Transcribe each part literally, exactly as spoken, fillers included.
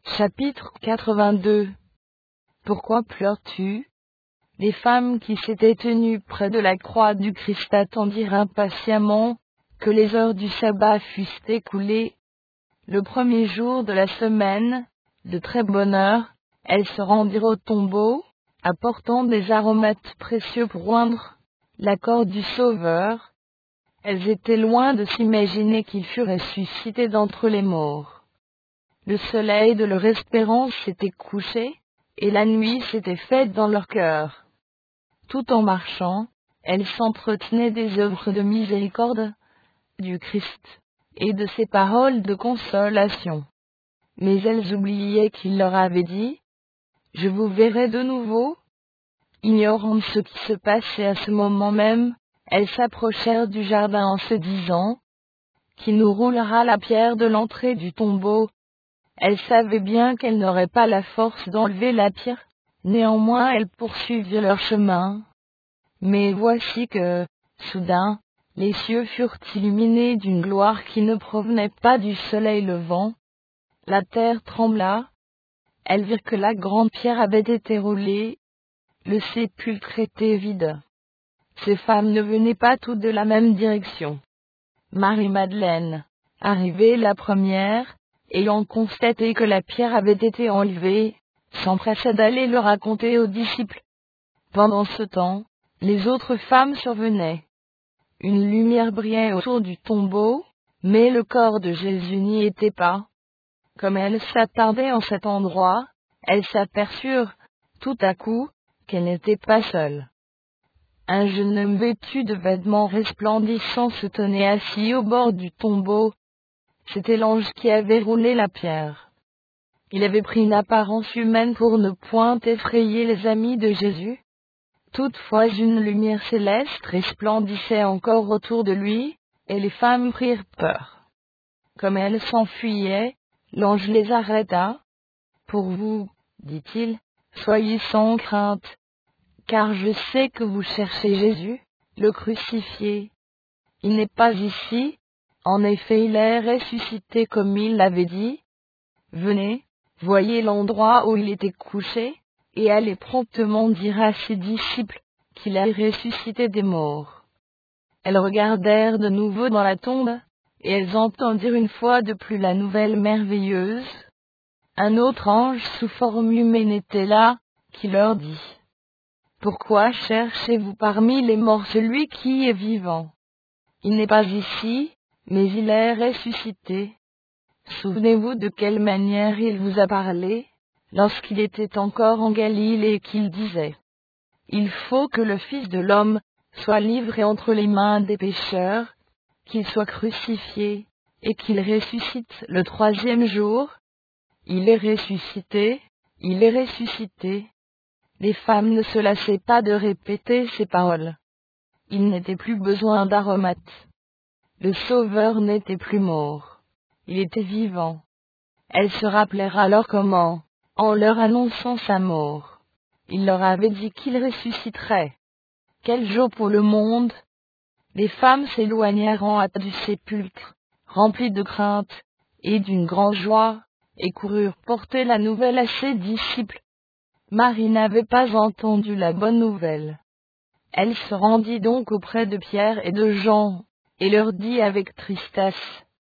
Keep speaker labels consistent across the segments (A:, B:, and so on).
A: Chapitre quatre-vingt-deux. Pourquoi pleures-tu? Les femmes qui s'étaient tenues près de la croix du Christ attendirent impatiemment que les heures du sabbat fussent écoulées. Le premier jour de la semaine, de très bonne heure, elles se rendirent au tombeau, apportant des aromates précieux pour oindre la corps du Sauveur. Elles étaient loin de s'imaginer qu'il fût ressuscité d'entre les morts. Le soleil de leur espérance s'était couché, et la nuit s'était faite dans leur cœur. Tout en marchant, elles s'entretenaient des œuvres de miséricorde du Christ, et de ses paroles de consolation. Mais elles oubliaient qu'il leur avait dit « Je vous verrai de nouveau ». Ignorant ce qui se passait à ce moment même, elles s'approchèrent du jardin en se disant « Qui nous roulera la pierre de l'entrée du tombeau ?» Elles savaient bien qu'elles n'auraient pas la force d'enlever la pierre, néanmoins elles poursuivirent leur chemin. Mais voici que, soudain, les cieux furent illuminés d'une gloire qui ne provenait pas du soleil levant. La terre trembla. Elles virent que la grande pierre avait été roulée. Le sépulcre était vide. Ces femmes ne venaient pas toutes de la même direction. Marie-Madeleine, arrivée la première, ayant constaté que la pierre avait été enlevée, s'empressa d'aller le raconter aux disciples. Pendant ce temps, les autres femmes survenaient. Une lumière brillait autour du tombeau, mais le corps de Jésus n'y était pas. Comme elles s'attardaient en cet endroit, elles s'aperçurent, tout à coup, qu'elles n'étaient pas seules. Un jeune homme vêtu de vêtements resplendissants se tenait assis au bord du tombeau. C'était l'ange qui avait roulé la pierre. Il avait pris une apparence humaine pour ne point effrayer les amis de Jésus. Toutefois une lumière céleste resplendissait encore autour de lui, et les femmes prirent peur. Comme elles s'enfuyaient, l'ange les arrêta. « Pour vous, dit-il, soyez sans crainte, car je sais que vous cherchez Jésus, le crucifié. Il n'est pas ici. En effet, il est ressuscité comme il l'avait dit. Venez, voyez l'endroit où il était couché, et allez promptement dire à ses disciples qu'il est ressuscité des morts. » Elles regardèrent de nouveau dans la tombe, et elles entendirent une fois de plus la nouvelle merveilleuse. Un autre ange sous forme humaine était là, qui leur dit « Pourquoi cherchez-vous parmi les morts celui qui est vivant? Il n'est pas ici, mais il est ressuscité. Souvenez-vous de quelle manière il vous a parlé, lorsqu'il était encore en Galilée et qu'il disait « Il faut que le Fils de l'homme soit livré entre les mains des pécheurs, qu'il soit crucifié, et qu'il ressuscite le troisième jour. Il est ressuscité, il est ressuscité. » Les femmes ne se lassaient pas de répéter ces paroles. Il n'était plus besoin d'aromates. Le Sauveur n'était plus mort. Il était vivant. Elles se rappelèrent alors comment, en leur annonçant sa mort, il leur avait dit qu'il ressusciterait. Quel jour pour le monde! Les femmes s'éloignèrent en hâte du sépulcre, remplies de crainte et d'une grande joie, et coururent porter la nouvelle à ses disciples. Marie n'avait pas entendu la bonne nouvelle. Elle se rendit donc auprès de Pierre et de Jean, et leur dit avec tristesse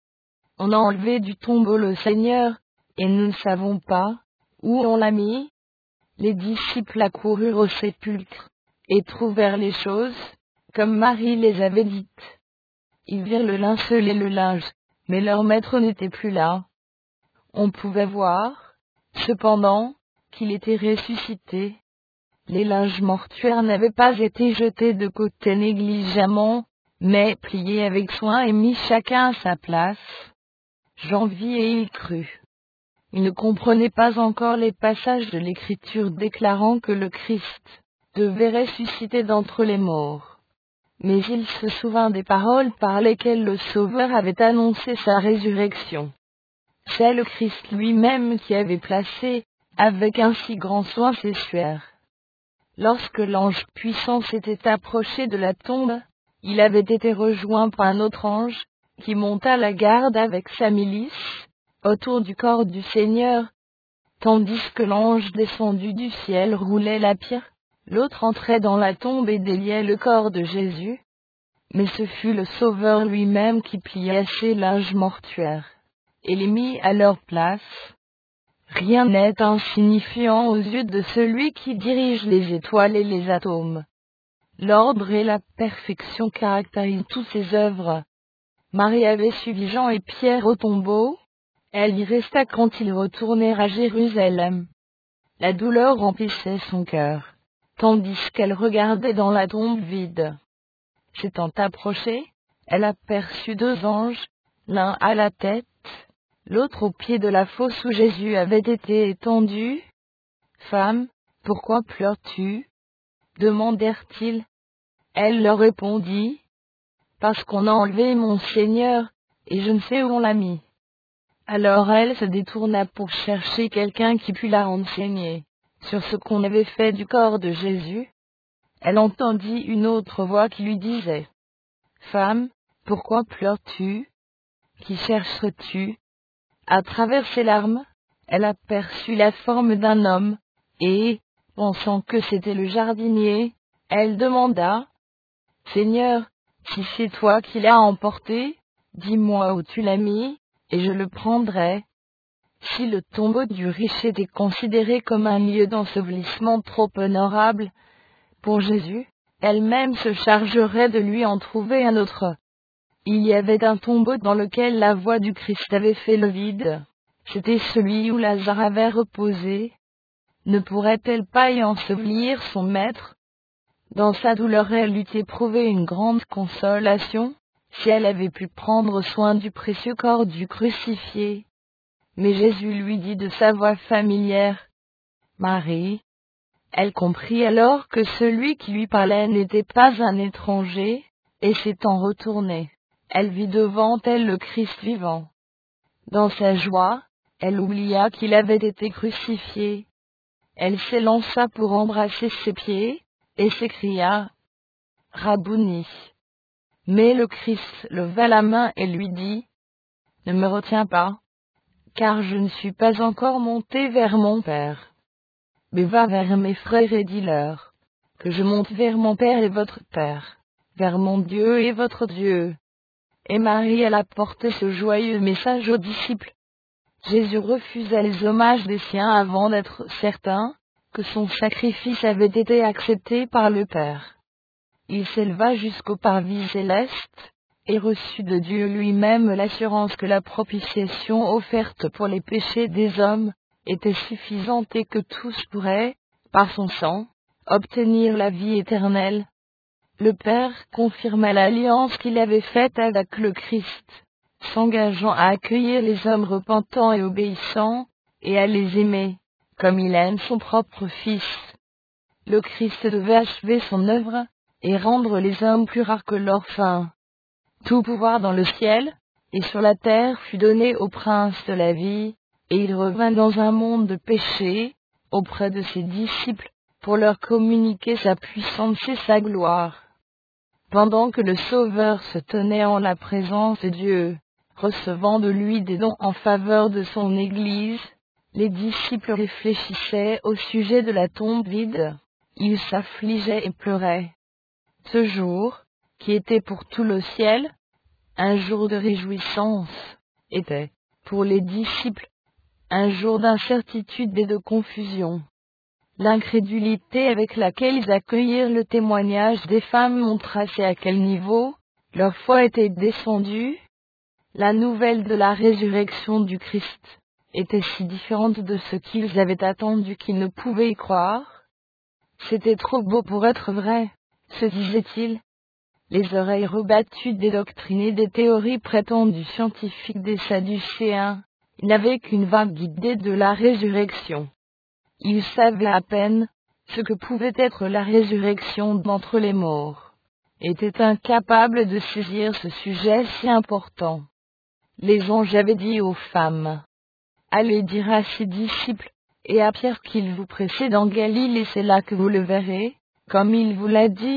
A: « On a enlevé du tombeau le Seigneur, et nous ne savons pas où on l'a mis. » Les disciples accoururent au sépulcre, et trouvèrent les choses, comme Marie les avait dites. Ils virent le linceul et le linge, mais leur maître n'était plus là. On pouvait voir, cependant, qu'il était ressuscité. Les linges mortuaires n'avaient pas été jetés de côté négligemment, mais pliés avec soin et mis chacun à sa place. Jean vit et il crut. Il ne comprenait pas encore les passages de l'Écriture déclarant que le Christ devait ressusciter d'entre les morts. Mais il se souvint des paroles par lesquelles le Sauveur avait annoncé sa résurrection. C'est le Christ lui-même qui avait placé, avec un si grand soin, ses suaires. Lorsque l'ange puissant s'était approché de la tombe, il avait été rejoint par un autre ange, qui monta la garde avec sa milice, autour du corps du Seigneur. tandis que l'ange descendu du ciel roulait la pierre, l'autre entrait dans la tombe et déliait le corps de Jésus. Mais ce fut le Sauveur lui-même qui plia ces linges mortuaires, et les mit à leur place. Rien n'est insignifiant aux yeux de celui qui dirige les étoiles et les atomes. L'ordre et la perfection caractérisent toutes ses œuvres. Marie avait suivi Jean et Pierre au tombeau. Elle y resta quand ils retournèrent à Jérusalem. La douleur remplissait son cœur, tandis qu'elle regardait dans la tombe vide. S'étant approchée, elle aperçut deux anges, l'un à la tête, l'autre au pied de la fosse où Jésus avait été étendu. « Femme, pourquoi pleures-tu » demandèrent-ils. Elle leur répondit, « Parce qu'on a enlevé mon Seigneur, et je ne sais où on l'a mis. » Alors elle se détourna pour chercher quelqu'un qui pût la renseigner sur ce qu'on avait fait du corps de Jésus. Elle entendit une autre voix qui lui disait, « Femme, pourquoi pleures-tu? Qui cherches-tu » À travers ses larmes, elle aperçut la forme d'un homme, et, pensant que c'était le jardinier, elle demanda, « Seigneur, si c'est toi qui l'as emporté, dis-moi où tu l'as mis, et je le prendrai. » Si le tombeau du riche était considéré comme un lieu d'ensevelissement trop honorable pour Jésus, elle-même se chargerait de lui en trouver un autre. Il y avait un tombeau dans lequel la voix du Christ avait fait le vide. C'était celui où Lazare avait reposé. Ne pourrait-elle pas y ensevelir son maître? Dans sa douleur, elle eût éprouvé une grande consolation, si elle avait pu prendre soin du précieux corps du crucifié. Mais Jésus lui dit de sa voix familière, « Marie !» Elle comprit alors que celui qui lui parlait n'était pas un étranger, et s'étant retournée, elle vit devant elle le Christ vivant. Dans sa joie, elle oublia qu'il avait été crucifié. Elle s'élança pour embrasser ses pieds, et s'écria, « Rabouni !» Mais le Christ leva la main et lui dit, « Ne me retiens pas, car je ne suis pas encore monté vers mon Père. Mais va vers mes frères et dis-leur, que je monte vers mon Père et votre Père, vers mon Dieu et votre Dieu. » Et Marie alla porter ce joyeux message aux disciples. Jésus refusa les hommages des siens avant d'être certain que son sacrifice avait été accepté par le Père. Il s'éleva jusqu'au parvis céleste, et reçut de Dieu lui-même l'assurance que la propitiation offerte pour les péchés des hommes était suffisante et que tous pourraient, par son sang, obtenir la vie éternelle. Le Père confirma l'alliance qu'il avait faite avec le Christ, s'engageant à accueillir les hommes repentants et obéissants, et à les aimer, comme il aime son propre Fils. Le Christ devait achever son œuvre, et rendre les hommes plus rares que leur faim. Tout pouvoir dans le ciel et sur la terre fut donné au prince de la vie, et il revint dans un monde de péché, auprès de ses disciples, pour leur communiquer sa puissance et sa gloire. Pendant que le Sauveur se tenait en la présence de Dieu, recevant de lui des dons en faveur de son Église, les disciples réfléchissaient au sujet de la tombe vide. Ils s'affligeaient et pleuraient. Ce jour, qui était pour tout le ciel un jour de réjouissance, était, pour les disciples, un jour d'incertitude et de confusion. L'incrédulité avec laquelle ils accueillirent le témoignage des femmes montrait à quel niveau leur foi était descendue. La nouvelle de la résurrection du Christ était si différente de ce qu'ils avaient attendu qu'ils ne pouvaient y croire. C'était trop beau pour être vrai, se disaient-ils. Les oreilles rebattues des doctrines et des théories prétendues scientifiques des Sadducéens n'avaient qu'une vague idée de la résurrection. Ils savaient à peine ce que pouvait être la résurrection d'entre les morts, étaient incapables de saisir ce sujet si important. Les anges avaient dit aux femmes, « Allez dire à ses disciples et à Pierre qu'il vous précède en Galilée, c'est là que vous le verrez, comme il vous l'a dit. »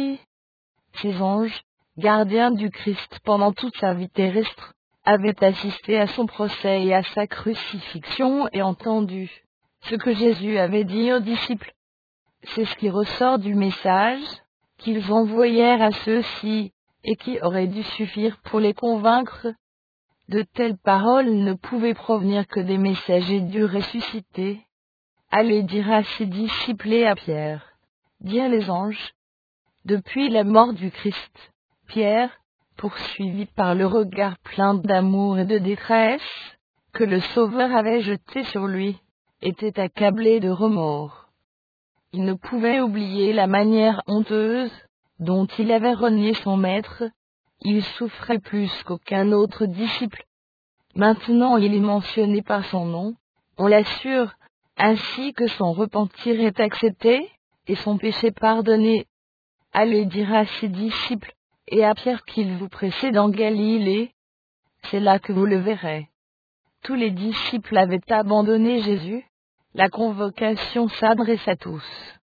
A: Ces anges, gardiens du Christ pendant toute sa vie terrestre, avaient assisté à son procès et à sa crucifixion et entendu ce que Jésus avait dit aux disciples. C'est ce qui ressort du message qu'ils envoyèrent à ceux-ci, et qui aurait dû suffire pour les convaincre. De telles paroles ne pouvaient provenir que des messagers du ressuscité. Allez dire à ses disciples et à Pierre, dirent les anges. Depuis la mort du Christ, Pierre, poursuivi par le regard plein d'amour et de détresse, que le Sauveur avait jeté sur lui, était accablé de remords. Il ne pouvait oublier la manière honteuse dont il avait renié son maître. Il souffrait plus qu'aucun autre disciple. Maintenant il est mentionné par son nom, on l'assure, ainsi que son repentir est accepté, et son péché pardonné. Allez dire à ses disciples, et à Pierre qu'il vous précède en Galilée. C'est là que vous le verrez. Tous les disciples avaient abandonné Jésus. La convocation s'adresse à tous.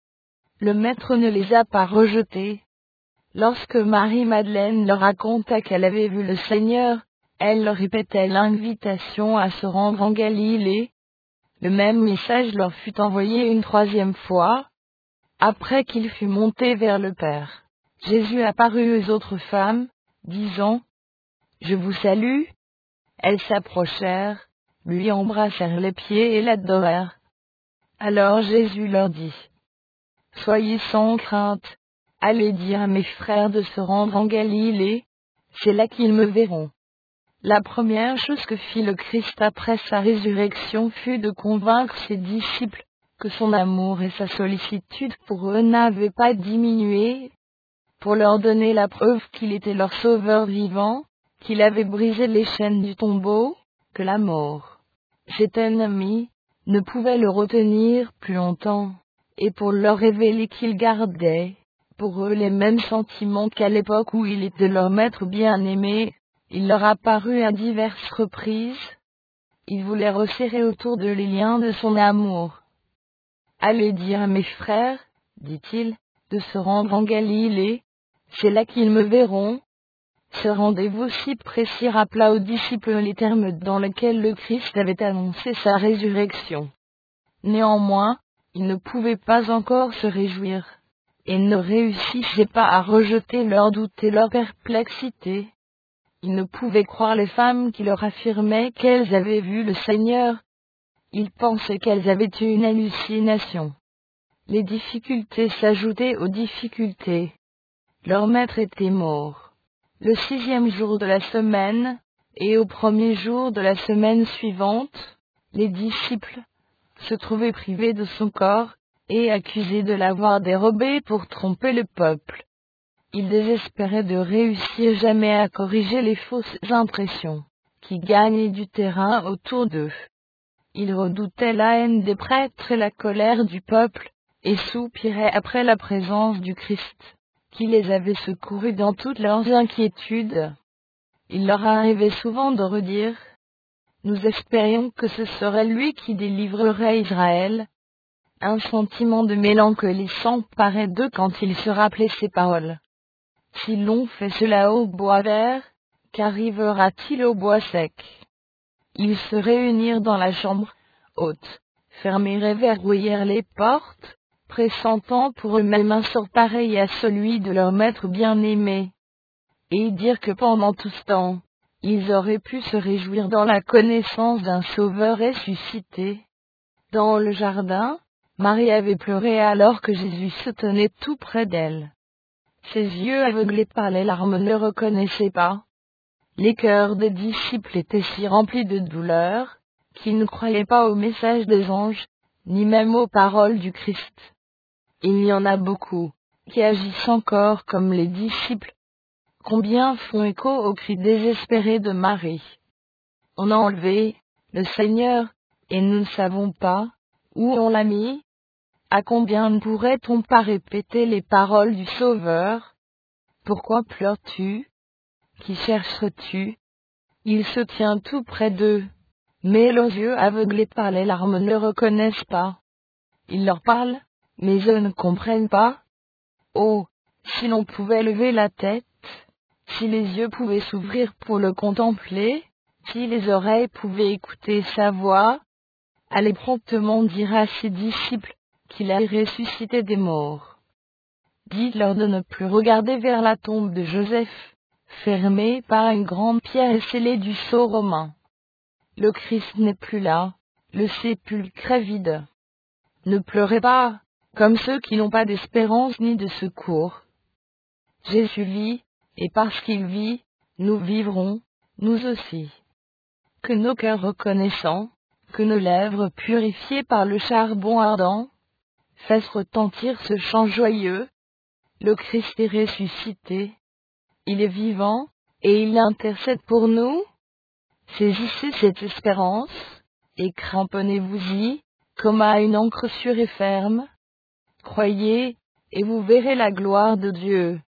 A: Le Maître ne les a pas rejetés. Lorsque Marie-Madeleine leur raconta qu'elle avait vu le Seigneur, elle leur répétait l'invitation à se rendre en Galilée. Le même message leur fut envoyé une troisième fois, après qu'il fut monté vers le Père. Jésus apparut aux autres femmes, disant, « Je vous salue ». Elles s'approchèrent, lui embrassèrent les pieds et l'adorèrent. Alors Jésus leur dit, « Soyez sans crainte, allez dire à mes frères de se rendre en Galilée, c'est là qu'ils me verront. » La première chose que fit le Christ après sa résurrection fut de convaincre ses disciples que son amour et sa sollicitude pour eux n'avaient pas diminué, pour leur donner la preuve qu'il était leur sauveur vivant, qu'il avait brisé les chaînes du tombeau, que la mort, cet ennemi, ne pouvait le retenir plus longtemps, et pour leur révéler qu'il gardait, pour eux les mêmes sentiments qu'à l'époque où il était leur maître bien-aimé. Il leur apparut à diverses reprises. Il voulait resserrer autour d'eux les liens de son amour. « Allez dire à mes frères, dit-il, de se rendre en Galilée, c'est là qu'ils me verront. » Ce rendez-vous si précis rappela aux disciples les termes dans lesquels le Christ avait annoncé sa résurrection. Néanmoins, ils ne pouvaient pas encore se réjouir, et ne réussissaient pas à rejeter leurs doutes et leur perplexité. Ils ne pouvaient croire les femmes qui leur affirmaient qu'elles avaient vu le Seigneur. Ils pensaient qu'elles avaient eu une hallucination. Les difficultés s'ajoutaient aux difficultés. Leur maître était mort. Le sixième jour de la semaine, et au premier jour de la semaine suivante, les disciples se trouvaient privés de son corps, et accusés de l'avoir dérobé pour tromper le peuple. Ils désespéraient de réussir jamais à corriger les fausses impressions qui gagnaient du terrain autour d'eux. Ils redoutaient la haine des prêtres et la colère du peuple, et soupiraient après la présence du Christ, qui les avait secourus dans toutes leurs inquiétudes. Il leur arrivait souvent de redire, « Nous espérions que ce serait lui qui délivrerait Israël. » Un sentiment de mélancolie s'emparait d'eux quand ils se rappelaient ces paroles. Si l'on fait cela au bois vert, qu'arrivera-t-il au bois sec? Ils se réunirent dans la chambre haute, fermèrent et verrouillèrent les portes, pressentant pour eux-mêmes un sort pareil à celui de leur maître bien-aimé. Et dirent que pendant tout ce temps, ils auraient pu se réjouir dans la connaissance d'un sauveur ressuscité. Dans le jardin, Marie avait pleuré alors que Jésus se tenait tout près d'elle. Ses yeux aveuglés par les larmes ne reconnaissaient pas. Les cœurs des disciples étaient si remplis de douleur, qu'ils ne croyaient pas au message des anges, ni même aux paroles du Christ. Il y en a beaucoup, qui agissent encore comme les disciples. Combien font écho aux cris désespérés de Marie. On a enlevé le Seigneur, et nous ne savons pas où on l'a mis. À combien ne pourrait-on pas répéter les paroles du Sauveur? Pourquoi pleures-tu? Qui cherches-tu? Il se tient tout près d'eux, mais leurs yeux aveuglés par les larmes ne le reconnaissent pas. Il leur parle, mais eux ne comprennent pas. Oh, si l'on pouvait lever la tête, si les yeux pouvaient s'ouvrir pour le contempler, si les oreilles pouvaient écouter sa voix. allez promptement dire à ses disciples qu'il a ressuscité des morts. Dites-leur de ne plus regarder vers la tombe de Joseph, fermée par une grande pierre et scellée du sceau romain. Le Christ n'est plus là, le sépulcre est vide. Ne pleurez pas, comme ceux qui n'ont pas d'espérance ni de secours. Jésus vit, et parce qu'il vit, nous vivrons, nous aussi. Que nos cœurs reconnaissants, que nos lèvres purifiées par le charbon ardent, fassent retentir ce chant joyeux. Le Christ est ressuscité. Il est vivant, et il intercède pour nous. Saisissez cette espérance, et cramponnez-vous-y, comme à une ancre sûre et ferme. Croyez, et vous verrez la gloire de Dieu.